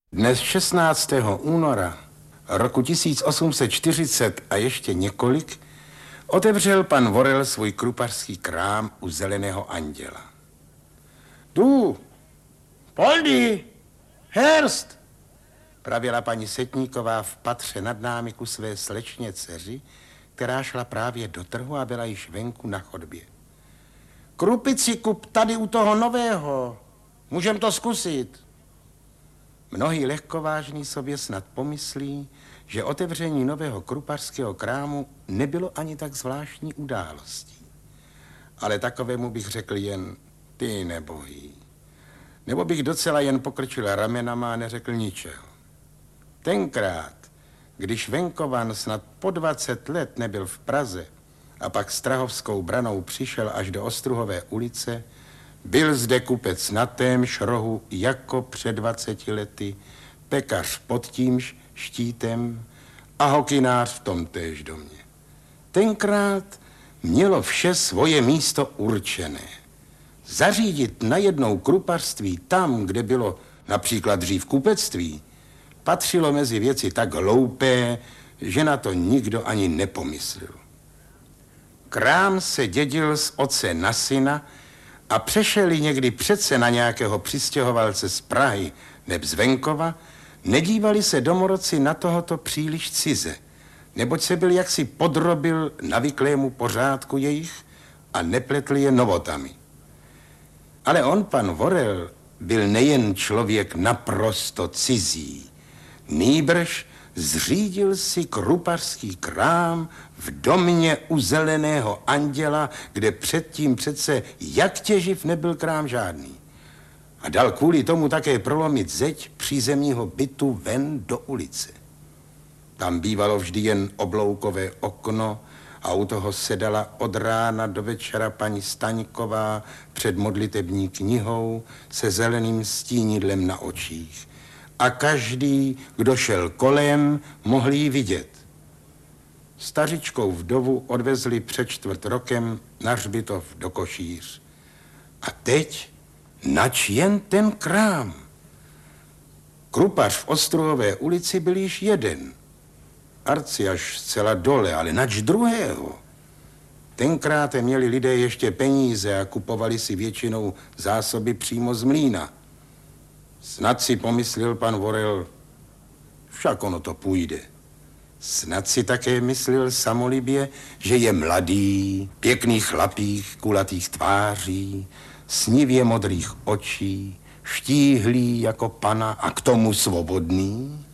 Dnes 16. února roku 1840 a ještě několik otevřel pan Vorel svůj krupařský krám u Zeleného anděla. Tu, Poldi, Herst, pravěla paní Setníková v patře nad námi ku své slečně dceři, která šla právě do trhu a byla již venku na chodbě. Krupici kup tady u toho nového, můžem to zkusit. Mnohý lehkovážný sobě snad pomyslí, že otevření nového krupařského krámu nebylo ani tak zvláštní událostí. Ale takovému bych řekl jen ty nebohý. Nebo bych docela jen pokrčil ramenama a neřekl ničeho. Tenkrát, když Venkovan snad po 20 let nebyl v Praze a pak Strahovskou branou přišel až do Ostruhové ulice, byl zde kupec na témž rohu jako před 20 lety, pekař pod tímž štítem a hokynář v tom též domě. Tenkrát mělo vše svoje místo určené. Zařídit najednou krupařství tam, kde bylo například dřív kupectví, patřilo mezi věci tak hloupé, že na to nikdo ani nepomyslel. Krám se dědil z otce na syna a přešeli někdy přece na nějakého přistěhovalce z Prahy neb z venkova, nedívali se domorodci na tohoto příliš cize, neboť se byl jaksi podrobil navyklému pořádku jejich a nepletl je novotami. Ale on, pan Vorel, byl nejen člověk naprosto cizí, nýbrž zřídil si krupařský krám v domě u Zeleného anděla, kde předtím přece jak těživ nebyl krám žádný. A dal kvůli tomu také prolomit zeď přízemního bytu ven do ulice. Tam bývalo vždy jen obloukové okno a u toho sedala od rána do večera paní Staňková před modlitební knihou se zeleným stínidlem na očích. A každý, kdo šel kolem, mohl ji vidět. Stařičkou vdovu odvezli před 4 rokem na hřbitov do Košíř. A teď nač jen ten krám. Krupař v Ostruhové ulici byl již jeden. Arci až zcela dole, ale nač druhého. Tenkrát měli lidé ještě peníze a kupovali si většinou zásoby přímo z mlýna. Snad si pomyslel pan Vorel, však ono to půjde. Snad si také myslel samolibě, že je mladý, pěkný chlapík, kulatých tváří, snivě modrých očí, štíhlý jako pana a k tomu svobodný.